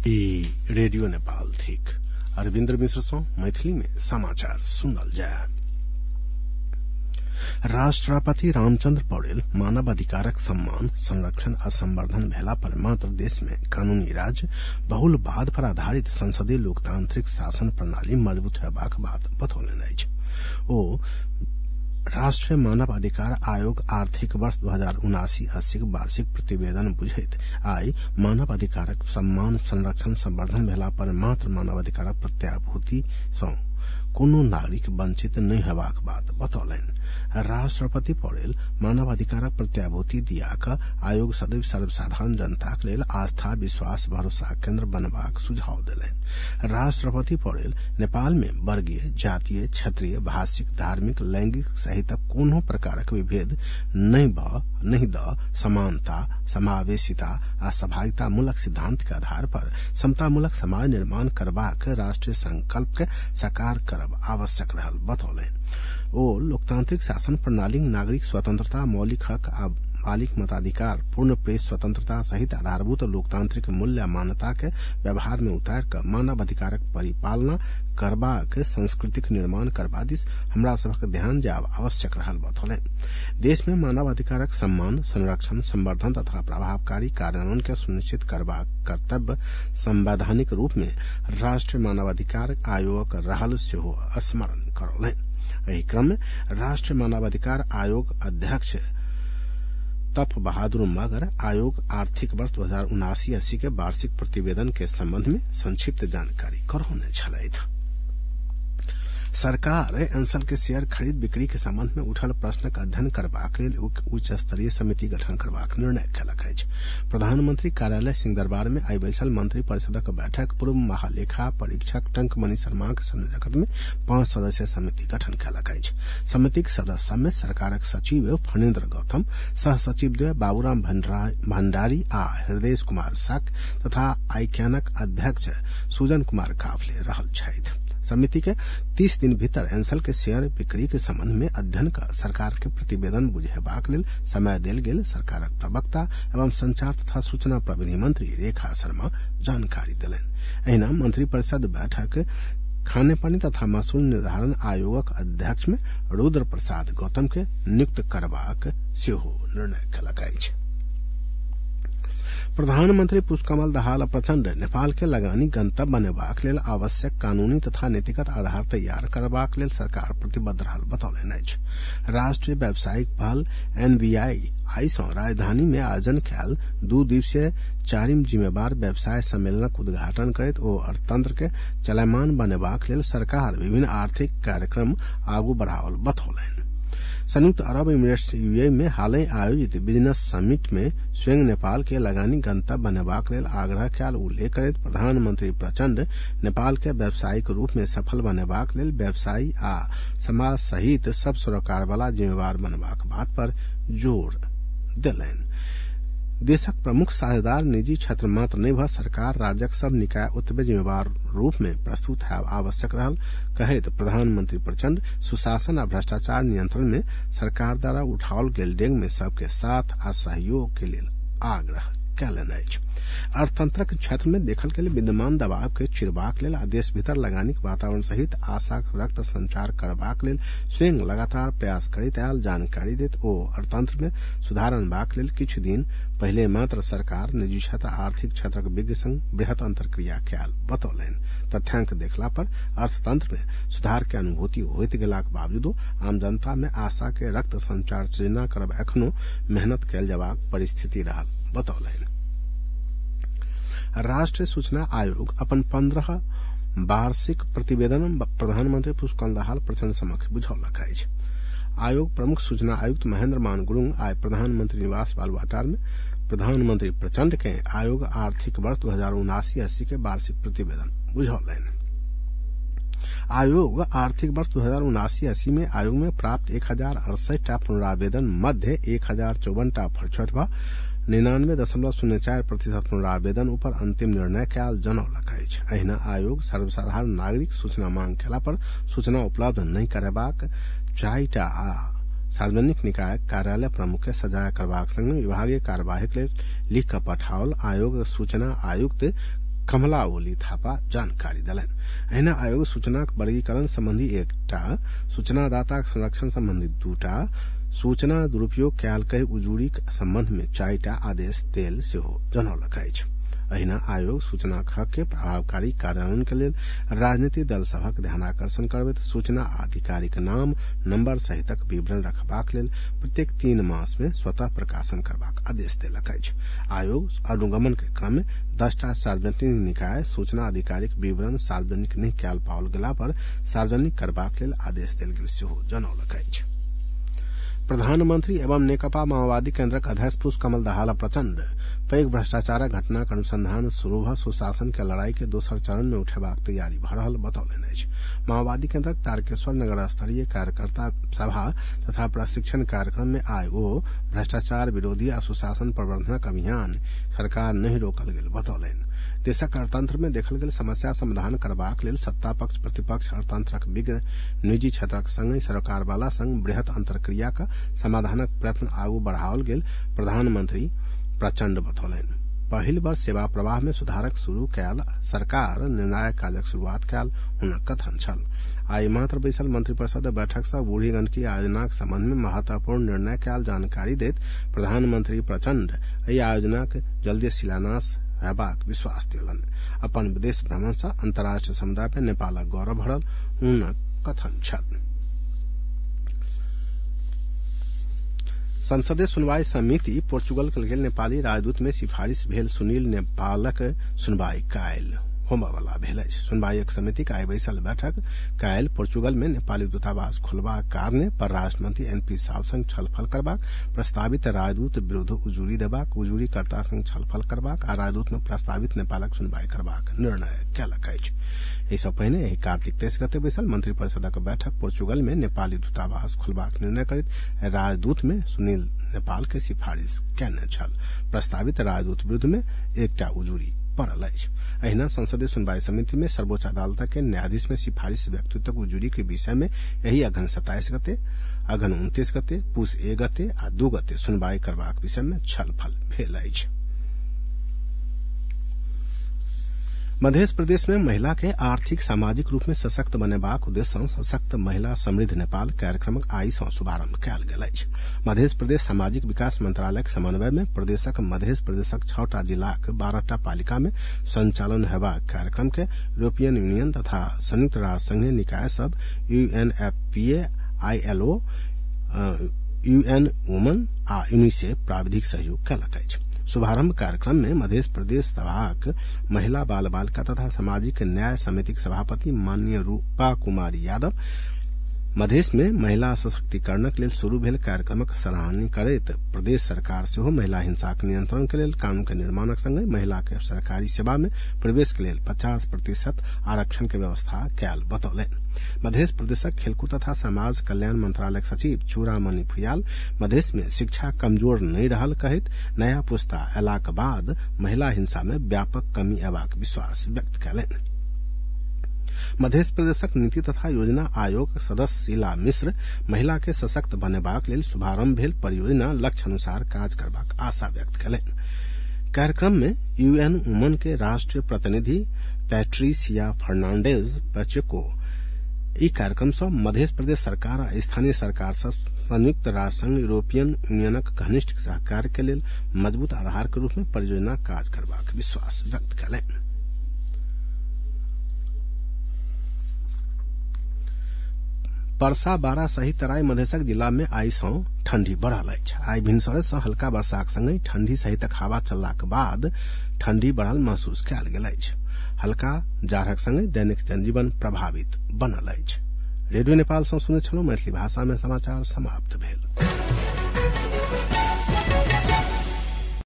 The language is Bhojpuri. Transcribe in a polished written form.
ई रेडियो नेपाल थिक अरविन्द्र मिश्र सँ मैथिली में समाचार सुनल जाय। राष्ट्रपति रामचंद्र पौडेल मानवाधिकारक सम्मान संरक्षण आ संवर्धन भेला पर मात्र देश में कानूनी राज बहुलवाद पर आधारित संसदीय लोकतांत्रिक शासन प्रणाली मजबूत हेबाक बात बतौलनि अछि। ओ राष्ट्रीय मानव अधिकार आयोग आर्थिक वर्ष 2079-80 के वार्षिक प्रतिवेदन बुझैत आई मानव अधिकारक सम्मान संरक्षण संवर्धन भेला पर मात्र मानव अधिकारक प्रत्याभूति सँ कोनो नागरिक वंचित नहीं हेबाक बात बतौलनि। राष्ट्रपति पौडेल मानवाधिकारक प्रत्याभूति दियाक आयोग सदैव सर्वसाधारण जनताक लेल आस्था विश्वास भरोसा केन्द्र बनबाक सुझाव देलनि। राष्ट्रपति पौडेल नेपाल में वर्गीय जातीय क्षेत्रीय भाषिक धार्मिक लैंगिक सहित कोनो प्रकारक विभेद नहीं द समानता समावेशिता आ सहभागिता मूलक सिद्धांत के आधार पर समतामूलक समाज निर्माण करबाक राष्ट्रीय संकल्प के साकार करब आवश्यक रहल बतौलनि। ओ लोकतांत्रिक शासन प्रणाली नागरिक स्वतंत्रता मौलिक हक आ मालिक मताधिकार पूर्ण प्रेस स्वतंत्रता सहित आधारभूत लोकतांत्रिक मूल्य मान्यता के व्यवहार में उतार कर मानव अधिकारक परिपालना करबाक सांस्कृतिक निर्माण करबा दिस हमरा सबक ध्यान जाब आवश्यक रहल बतौलनि। देश में मानव अधिकारक सम्मान संरक्षण संवर्धन तथा प्रभावकारी कार्यान्वयन के सुनिश्चित करबाक कर्तव्य संवैधानिक रूप में राष्ट्रीय मानवाधिकार आयोग रहल सेहो स्मरण करौलनि। एहि क्रम में राष्ट्रीय मानवाधिकार आयोग अध्यक्ष तप बहादुर मगर आयोग आर्थिक वर्ष 2079-80 के वार्षिक प्रतिवेदन के संबंध में संक्षिप्त जानकारी करौने छलैथ। सरकार एंसल के शेयर खरीद बिक्री के संबंध में उठल प्रश्नक अध्ययन करबाक लेल उच्च स्तरीय समिति गठन करबाक निर्णय कयलक अछि। प्रधानमंत्री कार्यालय सिंहदरबार में आई बैसल मंत्री परिषदक बैठक पूर्व महालेखा परीक्षक टंकमणि शर्माक संयोजकत्व में 5 सदस्यीय समिति गठन कयलक अछि। समितिक सदस्य सभ में सरकारक सचिव फणीन्द्र गौतम, सह सचिव द्वय बाबूराम भण्डारी आ हृदय कुमार साक तथा आईक्यानक अध्यक्ष सुजन कुमार काफले रहल छथि। समिति के 30 दिन भीतर एंसल के शेयर बिक्री के संबंध में अध्ययन का सरकार के प्रतिवेदन बुझेबाक लेल समय देल गेल सरकारक प्रवक्ता एवं संचार तथा सूचना प्रविधि मंत्री रेखा शर्मा जानकारी देलनि। एहिना मंत्री परिषद बैठक खाने पानी तथा महसूल निर्धारण आयोगक अध्यक्ष में रुद्र प्रसाद गौतम के नियुक्त करबाक सेहो निर्णय कयलक अछि। प्रधानमंत्री पुष्पकमल दाहाल प्रचंड नेपाल के लगानी गंतव्य बनेबाक लेल आवश्यक कानूनी तथा नीतिगत आधार तैयार करबाक लेल सरकार प्रतिबद्ध रहल बतौलनि अछि। राष्ट्रीय व्यावसायिक पहल NVI आई सँ राजधानी में आयोजन कयल 2 दिवसीय 4म जिम्मेवार व्यवसाय सम्मेलनक उद्घाटन करैत ओ अर्थतंत्र के चलयमान बनेबाक लेल सरकार विभिन्न आर्थिक कार्यक्रम आगू बढ़ावल बतौलनि। संयुक्त अरब इमिरेट्स UAE में हालै आयोजित बिजनेस समिट में स्वयं नेपाल के लगानी गंतव्य बनेबाक लेल आग्रह कयल उल्लेख करैत प्रधानमंत्री प्रचंड नेपाल के व्यावसायिक रूप में सफल बनेबाक लेल व्यवसायी आ समाज सहित सब सरोकार वाला जिम्मेवार बनबाक बात पर जोर देलनि। देशक प्रमुख साझेदार निजी क्षेत्र मात्र नहीं भ सरकार राज्यक सब निकाय ओतबे जिम्मेवार रूप में प्रस्तुत है आवश्यक रहल कहैत प्रधानमंत्री प्रचंड सुशासन आ भ्रष्टाचार नियंत्रण में सरकार द्वारा उठाओल गेल डेग में सबके साथ आ सहयोग के लेल आग्रह कयलनि अछि। अर्थतंत्रक क्षेत्र में देखल गेल विद्यमान दबाव के चिरबाक लेल आ देश भीतर लगानीक वातावरण सहित आशाक रक्त संचार करबाक लेल स्वयं लगातार प्रयास करैत आयल जानकारी दैत ओ अर्थतंत्र में सुधार अनबाक लेल किछु दिन पहिले मात्र सरकार निजी क्षेत्र आर्थिक क्षेत्रक विज्ञ संग बृहत अंतरक्रिया कयल बतौलनि। तथ्यांक देखला पर अर्थतंत्र में सुधार के अनुभूति होइत गेलाक बावजूदो आम जनता में आशा के रक्त संचार सृजना करब एखनो मेहनत कयल जबाक परिस्थिति रहल बतौलनि। राष्ट्रीय सूचना आयोग अपन 15 वार्षिक प्रतिवेदन प्रधानमंत्री पुष्पकमल दाहाल प्रचंड समक्ष बुझौलक अछि। आयोग प्रमुख सूचना आयुक्त महेंद्र मान गुरुंग आइ प्रधानमंत्री निवास बालुवाटार में प्रधानमंत्री प्रचंड के आयोग आर्थिक वर्ष 2079-80 के वार्षिक प्रतिवेदन बुझौलनि। आयोग आर्थिक वर्ष 2079-80 में आयोग में प्राप्त 1068 पुनरावेदन मध्य 1054 फरछट भ 99.04% पुनरावेदन ऊपर अंतिम निर्णय कयल जनौलक अछि। एहिना आयोग सर्वसाधारण नागरिक सूचना मांग कयला पर सूचना उपलब्ध नहीं करेबाक 4टा सार्वजनिक निकाय कार्यालय प्रमुख के सजाया करबाक संग विभागीय कार्यवाहीक लेल लिख क पठाओल आयोग सूचना आयुक्त कमला ओली थापा जानकारी देलनि। एहिना आयोग सूचनाक वर्गीकरण संबंधी 1टा, सूचनादाताक संरक्षण संबंधी 2टा, सूचना दुरूपयोग कयल कई उजुरीक संबंध में 4टा आदेश देल सेहो जनौलक अछि। अहिना आयोग सूचनाक हक के प्रभावकारी कार्यान्वयन के लेल राजनीतिक दल सभक ध्यानाकर्षण करबैत सूचना आधिकारिक नाम, नंबर सहितक विवरण रखबाक लेल प्रत्येक 3 मास में स्वतः प्रकाशन करबाक आदेश देलक अछि। आयोग अनुगमन के क्रम में 10टा सार्वजनिक निकाय सूचना आधिकारिक विवरण सार्वजनिक नहीं कयल पाओल गेला पर सार्वजनिक करबाक लेल आदेश देल गेल सेहो जनौलक अछि। प्रधानमंत्री एवं नेकपा माओवादी केन्द्रक अध्यक्ष पुष्पकमल दाहाल प्रचंड पैघ भ्रष्टाचारक घटनाक अनुसंधान शुरू भ सुशासन के लड़ाई के दोसर चरण में उठेबाक तैयारी भ रहल बतौलनि अछि। माओवादी केन्द्रक तारकेश्वर नगर स्तरीय कार्यकर्ता सभा तथा प्रशिक्षण कार्यक्रम में आइ ओ भ्रष्टाचार विरोधी आ सुशासन प्रवर्धनक अभियान सरकार नहीं रोकल गेल बतौलनि। देशक अर्थतंत्र में देखल गेल समस्या समाधान करबाक लेल सत्ता पक्ष प्रतिपक्ष अर्थतंत्रक विज्ञ निजी क्षेत्रक संग सरकार वाला संग बृहत अंतरक्रियाक समाधानक प्रयत्न आगू बढ़ाओल गेल प्रधानमंत्री प्रचंड बतौलनि। पहिल वर्ष सेवा प्रवाह में सुधारक शुरू कयल सरकार निर्णायक काजक शुरुआत कयल हुनक कथन छल। आइ मात्र बैसल मंत्रिपरिषद बैठक सँ बूढ़ी गंडकी योजनाक संबंध में महत्वपूर्ण निर्णय कयल जानकारी दैत प्रधानमंत्री प्रचंड एहि योजनाक जल्दी शिलान्यास हेबाक विश्वास देलनि। अपन विदेश भ्रमण सँ अंतर्राष्ट्रीय समुदाय पर नेपालक गौरव बढ़ल हुनक कथन छल। संसदीय सुनवाई समिति पोर्चुगल गेल नेपाली राजदूत में सिफारिश भेल सुनील नेपालक सुनवाई काल्हि होमयवला भेल अछि। सुनवाईक समितिक आइ बैसल बैठक काल्हि पोर्चुगल में नेपाली दूतावास खोलबाक कारणे परराष्ट्र मंत्री एनपी साव संग छलफल करबाक, प्रस्तावित राजदूत विरुद्ध उजुरी देबाक, उजुरीकर्ता संग छलफल करबाक आ राजदूत में प्रस्तावित नेपालक सुनवाई करबाक निर्णय कयलक अछि। एहि सँ पहिने एहि कार्तिक 23 गते बैसल मंत्रिपरिषदक बैठक पोर्चुगल में नेपाली दूतावास खोलबाक निर्णय करैत राजदूत में सुनील नेपाल के सिफारिश कयने छल। प्रस्तावित राजदूत विरुद्ध में 1टा उजुरी पड़ल अछि। अहिना संसदीय सुनवाई समिति में सर्वोच्च अदालत के न्यायाधीश में सिफारिश व्यक्तित्वक उजुरी के विषय में यही अघन 27 गते, अघन 29 गते, पूस 1 गते आ 2 गते सुनवाई करबाक विषय में छलफल भेल अछि। मध्य प्रदेश में महिला के आर्थिक सामाजिक रूप में सशक्त बनेबाक उद्देश्य सँ सशक्त महिला समृद्ध नेपाल कार्यक्रमक आइ सँ शुभारंभ कयल गेल अछि। मध्य प्रदेश सामाजिक विकास मंत्रालयक समन्वय में प्रदेशक मध्य प्रदेशक 6टा जिलाक 12टा पालिका में संचालन हेबाक कार्यक्रम के यूरोपियन यूनियन तथा संयुक्त राष्ट्र संघीय निकाय सब UNFPA, ILO, UN वुमन आ यूनिसेफ प्राविधिक सहयोग कयलक अछि। शुभारंभ कार्यक्रम में मध्य प्रदेश सभाक महिला बाल बालिका तथा सामाजिक न्याय समितिक सभापति माननीय रूपा कुमारी यादव मधेश में महिला सशक्तिकरणक लेल शुरू भेल कार्यक्रमक सराहना करैत प्रदेश सरकार सेहो महिला हिंसाक नियंत्रण के लेल कानून के निर्माणक संगे महिला के सरकारी सेवा में प्रवेश के लेल 50% आरक्षण के व्यवस्था कयल बतौलनि। मध्य प्रदेशक खेलकूद तथा समाज कल्याण मंत्रालयक सचिव चूड़ामणि फुयाल मधेश में शिक्षा कमजोर नहीं रहल कहैत नया पुस्ता अयलाक बाद महिला हिंसा में व्यापक कमी अयबाक विश्वास व्यक्त कयलनि। मध्य प्रदेशक नीति तथा योजना आयोग सदस्य शीला मिश्र महिला के सशक्त बनेबाक लेल शुभारंभ भेल परियोजना लक्ष्य अनुसार काज करबाक आशा व्यक्त कयलनि। कार्यक्रम में UN वुमन के राष्ट्रीय प्रतिनिधि पैट्रिसिया फर्नांडेज पेचेको ई कार्यक्रम सँ मध्य प्रदेश सरकार आ स्थानीय सरकार सँ संयुक्त राष्ट्र संघ यूरोपियन यूनियनक घनिष्ठ सहकार के लेल मजबूत आधार के रूप में परियोजना काज करबाक विश्वास व्यक्त कयलनि। परसा, बारा सहित तराई मधेशक जिला में आइ सँ ठंडी बढ़ल अछि। आइ भिनसरे सँ हल्का वर्षाक संगे ठंडी सहितक हवा चललाक बाद ठंडी बढ़ल महसूस कयल गेल अछि। हल्का जाड़क संगे दैनिक जनजीवन प्रभावित बनल अछि। रेडियो नेपाल सँ सुनैत छलहुँ। मैथिली भाषा में समाचार समाप्त भेल।